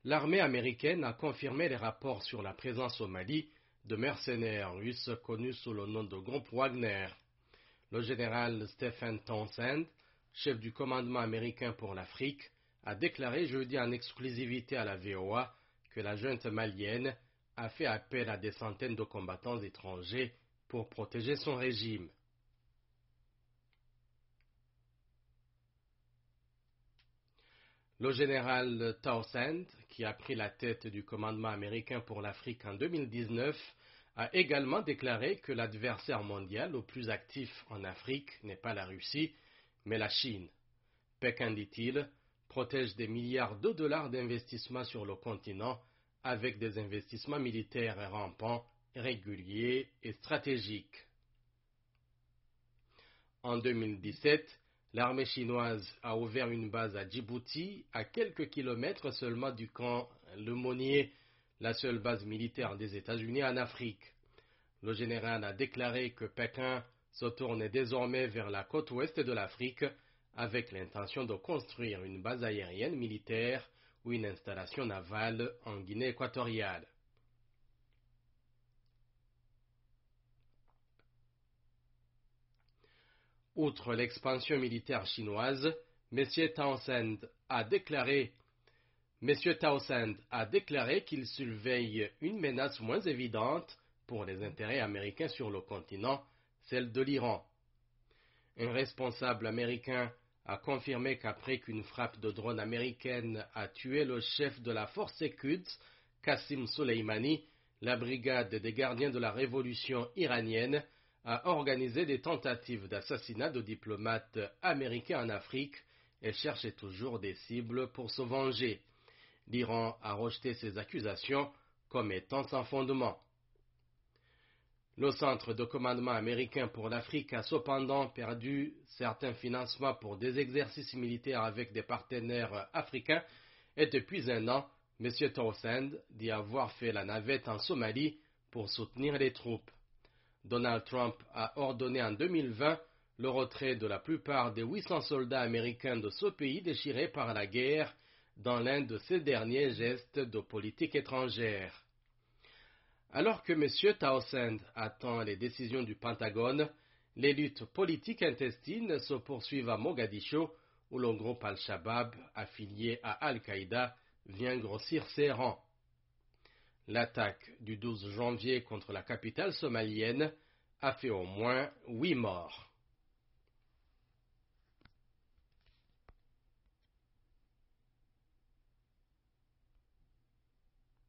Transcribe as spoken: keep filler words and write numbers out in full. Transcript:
L'armée américaine a confirmé les rapports sur la présence au Mali de mercenaires russes connus sous le nom de groupe Wagner. Le général Stephen Townsend, chef du commandement américain pour l'Afrique, a déclaré jeudi en exclusivité à la V O A que la junte malienne a fait appel à des centaines de combattants étrangers pour protéger son régime. Le général Townsend, qui a pris la tête du commandement américain pour l'Afrique en deux mille dix-neuf, a également déclaré que l'adversaire mondial le plus actif en Afrique n'est pas la Russie, mais la Chine. Pékin, dit-il, protège des milliards de dollars d'investissements sur le continent avec des investissements militaires rampants, réguliers et stratégiques. En deux mille dix-sept, l'armée chinoise a ouvert une base à Djibouti, à quelques kilomètres seulement du camp Lemonnier, la seule base militaire des États-Unis en Afrique. Le général a déclaré que Pékin se tournait désormais vers la côte ouest de l'Afrique avec l'intention de construire une base aérienne militaire ou une installation navale en Guinée équatoriale. Outre l'expansion militaire chinoise, M. Townsend a déclaré, M. Townsend a déclaré qu'il surveille une menace moins évidente pour les intérêts américains sur le continent, celle de l'Iran. Un responsable américain a confirmé qu'après qu'une frappe de drone américaine a tué le chef de la force Quds, Qassim Soleimani, la brigade des gardiens de la révolution iranienne a organisé des tentatives d'assassinat de diplomates américains en Afrique et cherchait toujours des cibles pour se venger. L'Iran a rejeté ces accusations comme étant sans fondement. Le Centre de commandement américain pour l'Afrique a cependant perdu certains financements pour des exercices militaires avec des partenaires africains et depuis un an, M. Townsend dit avoir fait la navette en Somalie pour soutenir les troupes. Donald Trump a ordonné en deux mille vingt le retrait de la plupart des huit cents soldats américains de ce pays déchiré par la guerre dans l'un de ses derniers gestes de politique étrangère. Alors que M. Townsend attend les décisions du Pentagone, les luttes politiques intestines se poursuivent à Mogadiscio, où le groupe Al-Shabaab, affilié à Al-Qaïda, vient grossir ses rangs. L'attaque du douze janvier contre la capitale somalienne a fait au moins huit morts.